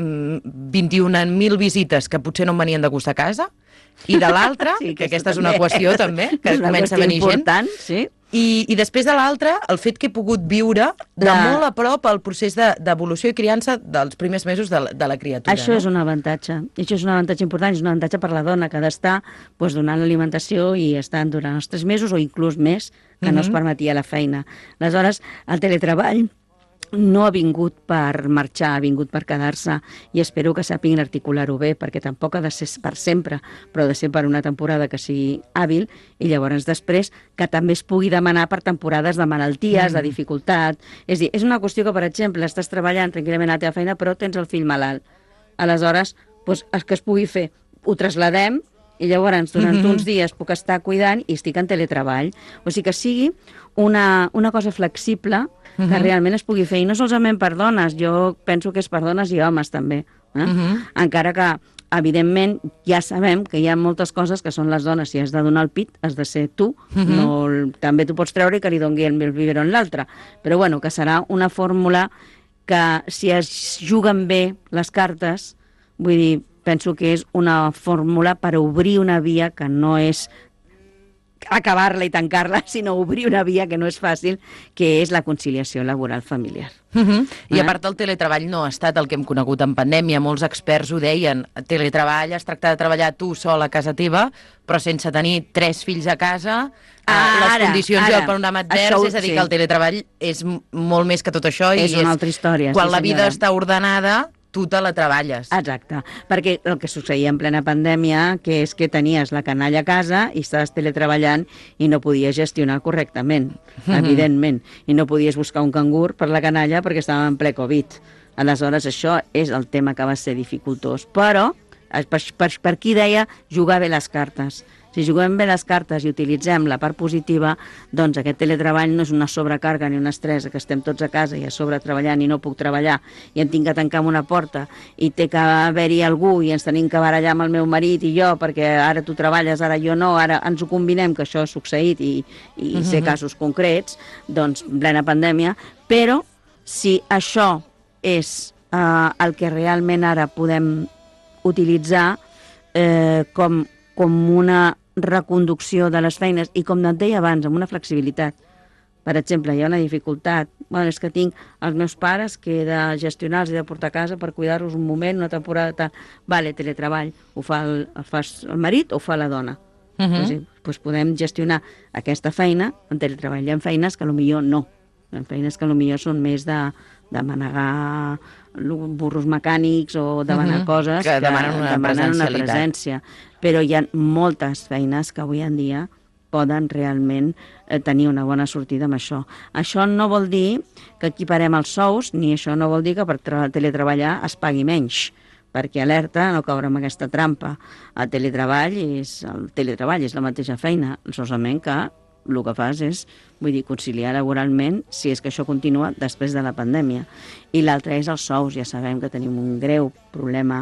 21.000 visites que potser no em venien de gust a casa, i de l'altra, que aquesta és una qüestió també, que comença a venir gent, i després de l'altra, el fet que he pogut viure de molt a prop el procés d'evolució i criança dels primers mesos de la criatura. Això és un avantatge, això és un avantatge important, és un avantatge per la dona que ha d'estar donant l'alimentació i estant durant els 3 mesos o inclús més, que no es permetia la feina. Aleshores, el teletreball no ha vingut per marxar, ha vingut per quedar-se i espero que sàpiguin articular-ho bé perquè tampoc ha de ser per sempre, però ha de ser per una temporada que sigui hàbil i llavors després que també es pugui demanar per temporades de malalties, de dificultat. És a dir, és una qüestió que, per exemple, estàs treballant tranquil·lament a la teva feina però tens el fill malalt. Aleshores, que es pugui fer, ho traslladem i llavors durant uns dies puc estar cuidant i estic en teletreball. O sigui que sigui una cosa flexible que realment es pugui fer, i no solament per dones, jo penso que és per dones i homes també, encara que evidentment ja sabem que hi ha moltes coses que són les dones, si has de donar el pit has de ser tu, també tu pots treure i que li doni el biberó en l'altre, però bueno, que serà una fórmula que si es juguen bé les cartes, vull dir, penso que és una fórmula per obrir una via que no és acabar-la i tancar-la, sinó obrir una via que no és fàcil, que és la conciliació laboral familiar. I a part del teletreball no ha estat el que hem conegut en pandèmia. Molts experts ho deien. Teletreball es tracta de treballar tu sol a casa teva, però sense tenir 3 fills a casa, les condicions i el panorama advers, és a dir, que el teletreball és molt més que tot això. És una altra història. Quan la vida està ordenada, tu te la treballes. Exacte, perquè el que succeïa en plena pandèmia, que és que tenies la canalla a casa i estaves teletreballant i no podies gestionar correctament, evidentment, i no podies buscar un cangur per la canalla perquè estava en ple Covid. Aleshores, això és el tema que va ser dificultós, però per qui deia jugar bé les cartes. Si juguem bé les cartes i utilitzem la part positiva, doncs aquest teletreball no és una sobrecàrrega ni un estrès, que estem tots a casa i a sobre treballant i no puc treballar i em tinc que tancar amb una porta i té que haver-hi algú i ens tenim que barallar amb el meu marit i jo perquè ara tu treballes, ara jo no, ara ens ho combinem, que això ha succeït i sé casos concrets, doncs en plena pandèmia, però si això és el que realment ara podem utilitzar com una reconducció de les feines i, com et deia abans, amb una flexibilitat. Per exemple, hi ha una dificultat. Bueno, és que tinc els meus pares que he de gestionar-los i de portar a casa per cuidar-los un moment, una temporada... Vale, teletreball. Ho fa el marit o ho fa la dona? Doncs podem gestionar aquesta feina en teletreball. Hi ha feines que potser no. Hi ha feines que potser són més de manegar burros mecànics o demanar coses que demanen una presència. Però hi ha moltes feines que avui en dia poden realment tenir una bona sortida amb això. Això no vol dir que equiparem els sous, ni això no vol dir que per teletreballar es pagui menys, perquè alerta, no caure amb aquesta trampa. El teletreball és la mateixa feina, solament que el que fas és, conciliar laboralment, si és que això continua després de la pandèmia. I l'altre és els sous. Ja sabem que tenim un greu problema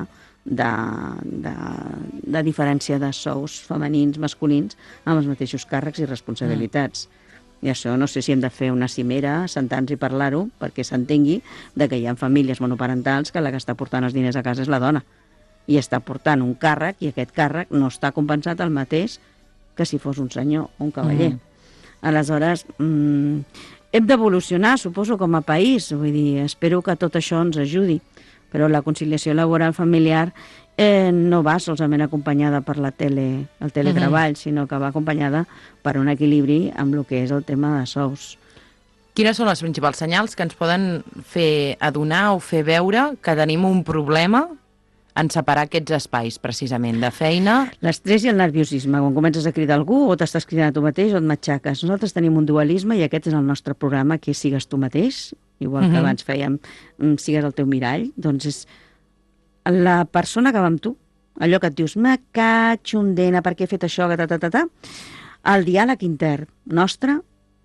de diferència de sous femenins, masculins, amb els mateixos càrrecs i responsabilitats. I això no sé si hem de fer una cimera, sentar-nos i parlar-ho, perquè s'entengui que hi ha famílies monoparentals que la que està portant els diners a casa és la dona. I està portant un càrrec, i aquest càrrec no està compensat el mateix que si fos un senyor o un cavaller. Aleshores, hem d'evolucionar, suposo, com a país. Vull dir, espero que tot això ens ajudi. Però la conciliació laboral familiar no va solament acompanyada per el teletreball, sinó que va acompanyada per un equilibri amb el que és el tema de sous. Quines són les principals senyals que ens poden fer adonar o fer veure que tenim un problema en separar aquests espais, precisament, de feina? L'estrès i el nerviosisme. Quan comences a cridar algú, o t'estàs cridant a tu mateix o et matxaques. Nosaltres tenim un dualisme i aquest és el nostre programa, que és Sigues tu mateix, igual que abans fèiem Sigues el teu mirall. Doncs és la persona que va amb tu. Allò que et dius, me caig un dena, per què he fet això, El diàleg intern nostre,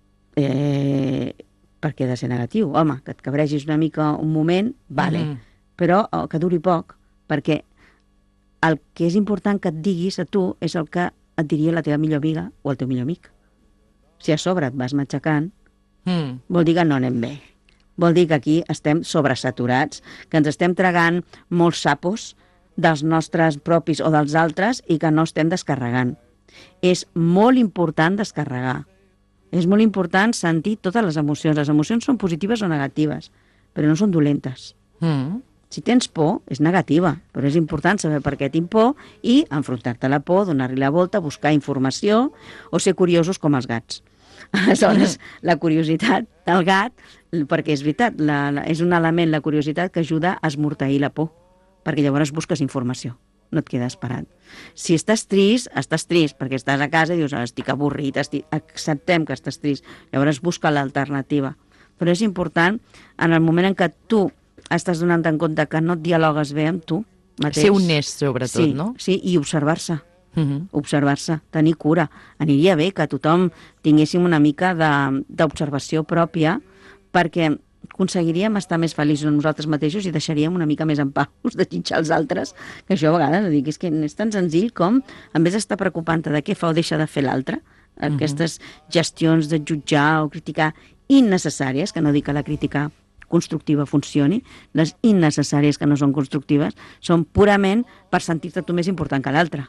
perquè ha de ser negatiu. Home, que et cabregis una mica un moment, vale, però que duri poc, perquè el que és important que et diguis a tu és el que et diria la teva millor amiga o el teu millor amic. Si a sobre et vas matxacant, vol dir que no anem bé. Vol dir que aquí estem sobresaturats, que ens estem tragant molts sapos dels nostres propis o dels altres i que no estem descarregant. És molt important descarregar. És molt important sentir totes les emocions. Les emocions són positives o negatives, però no són dolentes. Si tens por, és negativa, però és important saber per què tinc por i enfrontar-te a la por, donar-li la volta, buscar informació o ser curiosos com els gats. Aleshores, la curiositat del gat, perquè és veritat, és un element, la curiositat, que ajuda a esmorteir la por, perquè llavors busques informació, no et quedes parat. Si estàs trist perquè estàs a casa i dius, estic avorrit, acceptem que estàs trist, llavors busca l'alternativa. Però és important, en el moment en què tu estàs donant en compte que no et dialogues bé amb tu mateix. Ser honest, sobretot, no? Sí, i observar-se. Observar-se, tenir cura. Aniria bé que tothom tinguéssim una mica d'observació pròpia, perquè aconseguiríem estar més feliços nosaltres mateixos i deixaríem una mica més en pau de xinxar els altres, que això a vegades és que és tan senzill com, en vez d'estar preocupant-te de què fa o deixa de fer l'altre, aquestes gestions de jutjar o criticar innecessàries, que no dic que la crítica constructiva funcioni, les innecessàries que no són constructives són purament per sentir-te tu més important que l'altre.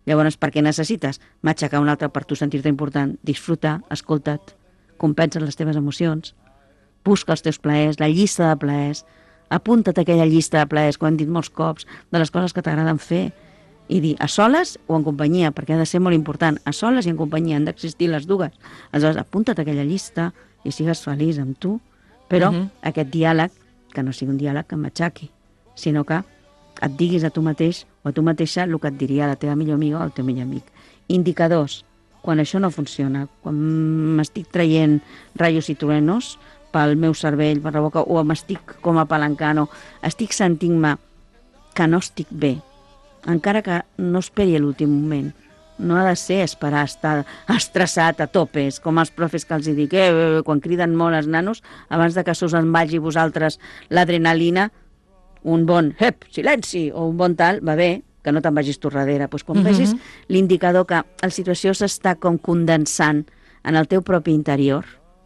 Llavors, per què necessites? Matxacar un altre per tu sentir-te important, disfrutar, escolta't, compensa les teves emocions, busca els teus plaers, la llista de plaers, apunta't a aquella llista de plaers, que ho hem dit molts cops, de les coses que t'agraden fer, i dir a soles o en companyia, perquè ha de ser molt important, a soles i en companyia, han d'existir les dues. Aleshores, apunta't a aquella llista i sigues feliç amb tu, però aquest diàleg, que no sigui un diàleg que em matxaqui, sinó que et diguis a tu mateix o a tu mateixa el que et diria la teva millor amiga o el teu millor amic. Indicadors, quan això no funciona, quan m'estic traient raios i truenos pel meu cervell, per la boca, o m'estic com apalancant, o estic sentint-me que no estic bé, encara que no esperi a l'últim moment. No ha de ser esperar estar estressat a topes, com els profes que els dic, quan criden molt els nanos, abans de que us en vagi vosaltres l'adrenalina, un bon silenci, o un bon tal, va bé, que no te'n vagis tu darrere. Pues quan vegis l'indicador que la situació s'està com condensant en el teu propi interior,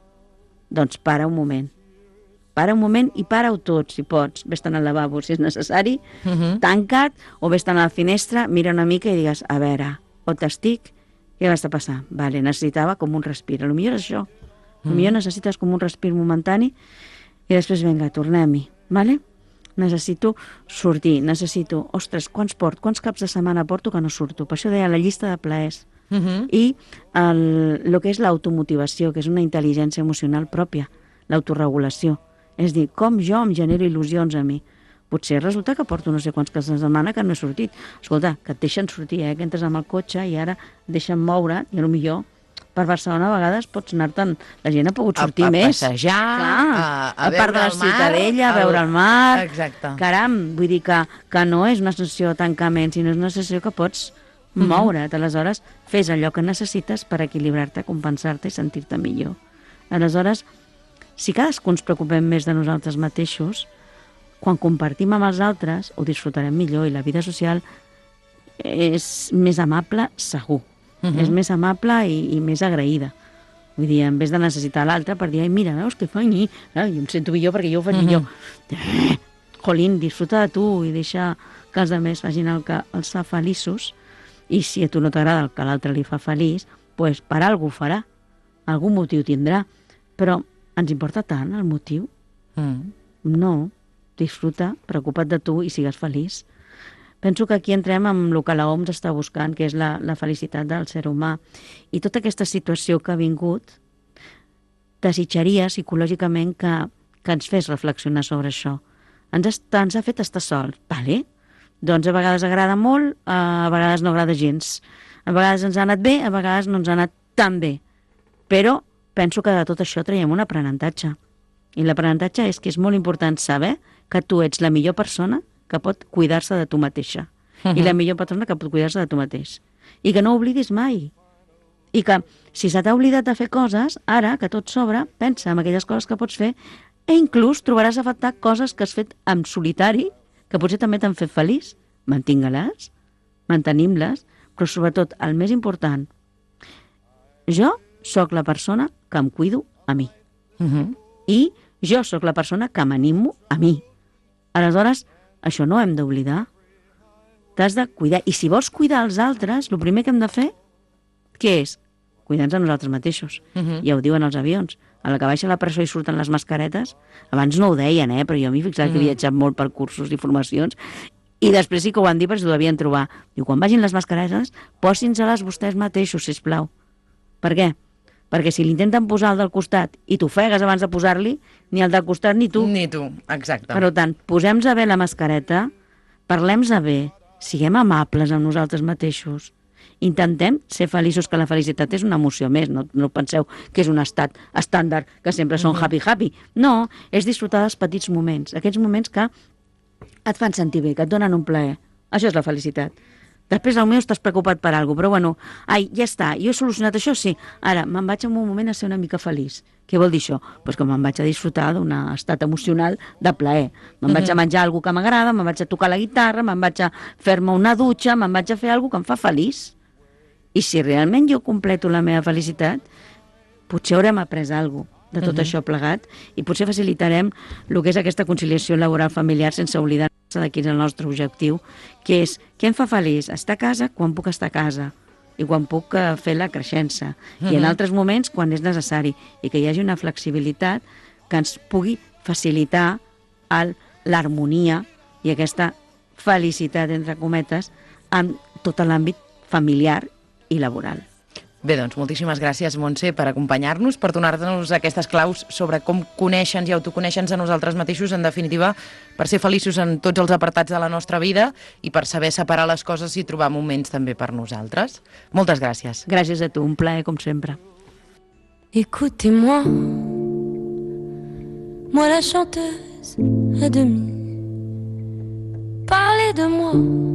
doncs para un moment. Para un moment i para-ho tot, si pots. Vés-te'n al lavabo, si és necessari, tanca't, o vés-te'n a la finestra, mira una mica i digues, a veure, on estic? Què m'està passant? Vale, necessitava com un respir. Potser és això. Potser necessites com un respir momentani i després, vinga, tornem-hi. Vale? Necessito sortir, ostres, quants caps de setmana porto que no surto? Per això deia la llista de plaers. I el que és l'automotivació, que és una intel·ligència emocional pròpia, l'autoregulació. És dir, com jo em genero il·lusions a mi. Potser resulta que porto no sé quants caps de setmana que no he sortit. Escolta, que et deixen sortir, que entres amb el cotxe i ara et deixen moure, i potser per Barcelona a vegades pots anar-te'n... La gent ha pogut sortir més. A passejar, a part de la Ciutadella, a veure el mar... Exacte. Caram, vull dir que no és una sensació de tancament, sinó és una sensació que pots moure't. Aleshores, fes allò que necessites per equilibrar-te, compensar-te i sentir-te millor. Aleshores, si cadascú ens preocupem més de nosaltres mateixos, quan compartim amb els altres ho disfrutarem millor i la vida social és més amable, segur. És més amable i més agraïda. Vull dir, en vez de necessitar l'altre per dir, ai, mira, veus que fa jo em sento millor perquè jo ho faig millor. Jolín, disfruta de tu i deixa que els altres facin el que els fa feliços, i si a tu no t'agrada el que l'altre li fa feliç, doncs per alguna cosa farà. Algun motiu tindrà. Però ens importa tant el motiu? No. Disfruta, preocupa't de tu i sigues feliç. Penso que aquí entrem amb el que l'OMS està buscant, que és la felicitat del ser humà. I tota aquesta situació que ha vingut, desitjaria psicològicament que ens fes reflexionar sobre això. Ens ha fet estar sols, vale? Doncs a vegades agrada molt, a vegades no agrada gens. A vegades ens ha anat bé, a vegades no ens ha anat tan bé. Però penso que de tot això traiem un aprenentatge. I l'aprenentatge és que és molt important saber que tu ets la millor persona que pot cuidar-se de tu mateixa. I la millor persona que pot cuidar-se de tu mateix. I que no oblidis mai. I que, si se t'ha oblidat de fer coses, ara, que tot s'obre, pensa en aquelles coses que pots fer, i inclús trobaràs a faltar coses que has fet en solitari, que potser també t'han fet feliç. Mantinga-les, mantenim-les, però sobretot, el més important, jo sóc la persona que em cuido a mi. I jo sóc la persona que m'animo a mi. Aleshores, això no ho hem d'oblidar. T'has de cuidar. I si vols cuidar els altres, el primer que hem de fer, què és? Cuidar-nos a nosaltres mateixos. Ja ho diuen els avions. A la que baixa la pressió i surten les mascaretes, abans no ho deien, però jo m'he fixat que he viatjat molt per cursos i formacions, i després sí que ho van dir perquè s'ho devien trobar. Diu, quan vagin les mascaretes, posin-se-les vostès mateixos, sisplau. Per què? Perquè si l'intenten posar al del costat i t'ofegues abans de posar-li, ni el del costat ni tu. Ni tu, exacte. Per tant, posem-nos bé la mascareta, parlem-nos bé, siguem amables amb nosaltres mateixos. Intentem ser feliços, que la felicitat és una emoció més, no penseu que és un estat estàndard, que sempre són happy. No, és disfrutar dels petits moments, aquests moments que et fan sentir bé, que et donen un plaer. Això és la felicitat. Després, al meu, estàs preocupat per alguna cosa, però bueno, ja està, jo he solucionat això, sí. Ara, me'n vaig en un moment a ser una mica feliç. Què vol dir això? Pues que me'n vaig a disfrutar d'un estat emocional de plaer. Me'n vaig a menjar alguna que m'agrada, me'n vaig a tocar la guitarra, me'n vaig a fer-me una dutxa, me'n vaig a fer alguna que em fa feliç. I si realment jo completo la meva felicitat, potser haurem après alguna cosa de tot això plegat i potser facilitarem el que és aquesta conciliació laboral familiar sense oblidar de quin és el nostre objectiu, que és què em fa feliç? Estar a casa quan puc estar a casa i quan puc fer la creixença. I en altres moments quan és necessari i que hi hagi una flexibilitat que ens pugui facilitar l'harmonia i aquesta felicitat, entre cometes, en tot l'àmbit familiar i laboral. Bé, doncs, moltíssimes gràcies, Montse, per acompanyar-nos, per donar-nos aquestes claus sobre com conèixer-nos i autoconèixer-nos a nosaltres mateixos, en definitiva, per ser feliços en tots els apartats de la nostra vida i per saber separar les coses i trobar moments també per nosaltres. Moltes gràcies. Gràcies a tu, un plaer, com sempre. Écoutez-moi, moi la chanteuse à demi. Parlez de moi,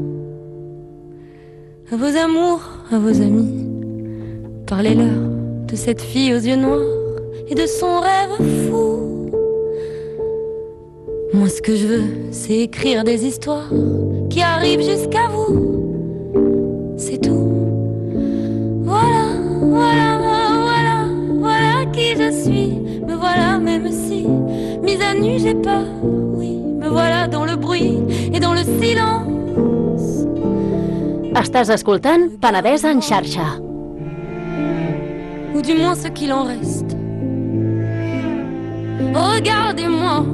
à vos amours, à vos amis. Parlez-leur de cette fille aux yeux noirs et de son rêve fou. Moi ce que je veux, c'est écrire des histoires qui arrivent jusqu'à vous. C'est tout. Voilà, voilà, voilà, voilà qui je suis. Me voilà même si, mise à nu j'ai peur, oui. Me voilà dans le bruit et dans le silence. Estàs escoltant Penedès en xarxa. Ou du moins ce qu'il en reste. Regardez-moi,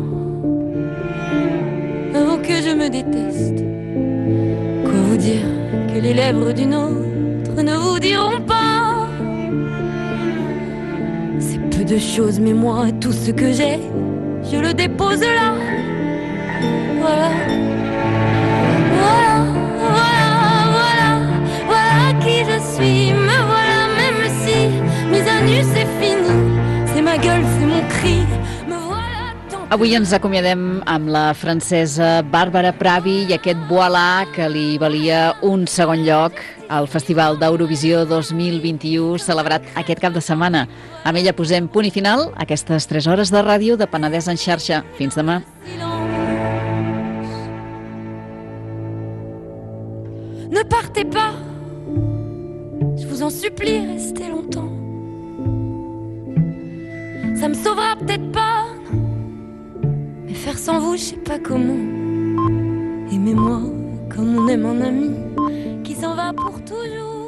avant que je me déteste. Quoi vous dire que les lèvres d'une autre ne vous diront pas? C'est peu de choses, mais moi, tout ce que j'ai, je le dépose là. Voilà, voilà, voilà, voilà, voilà qui je suis. Me voilà même si mise à nu c'est fini. C'est ma gueule, c'est mon cri. Me voilà tant. Avui ens acomiadem amb la francesa Bàrbara Pravi i aquest Voilà que li valia un segon lloc al Festival d'Eurovisió 2021 celebrat aquest cap de setmana. Amb ella posem punt i final a aquestes 3 hores de ràdio de Penedès en xarxa. Fins demà. Ne partez pas, je vous en supplie, restez longtemps. Ça me sauvera peut-être pas, mais faire sans vous, je sais pas comment. Aimez-moi comme on aime un ami qui s'en va pour toujours.